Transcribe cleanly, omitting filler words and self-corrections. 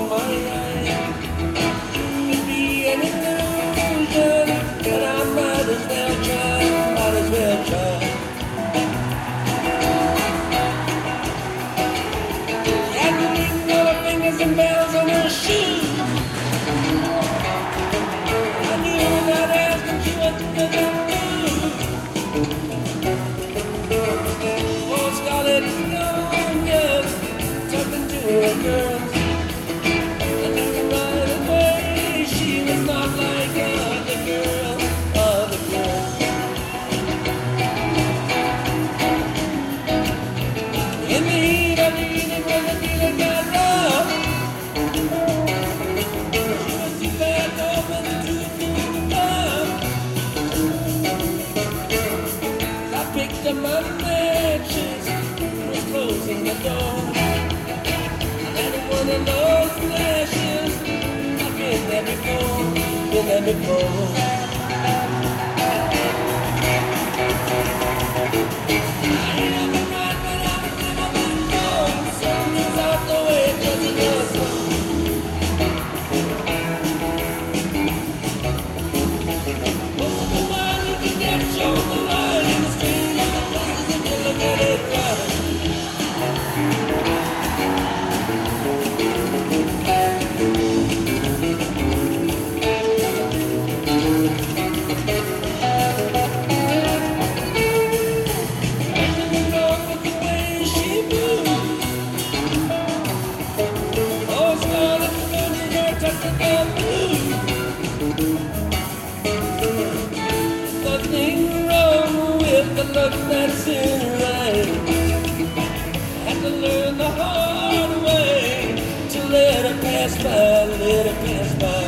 my life. Could be an illusion, but I might as well try, might as well try. Had to ring all her fingers and bells on her shoes. I knew without asking she was gonna do. Oh, Scarlet Young, yes, talking to her girls. I knew right away she was not like other girls, other girls. In the heat of the evening when the feeling got rough, she was too bad to open to the door. I picked up my matches, was closing the door. And one of those flashes, I've been there before, been there before. I ain't ever right, but I've never been wrong. Something's out the way it doesn't go so. Oh, the mind you can get shown the light in the street of the places if you look at it right. Nothing wrong with the way she moves. Oh, Scarlet running her touch of the blues. Nothing wrong with the look that's in her eyes. Had to learn the hard way to let her pass by, let her pass by.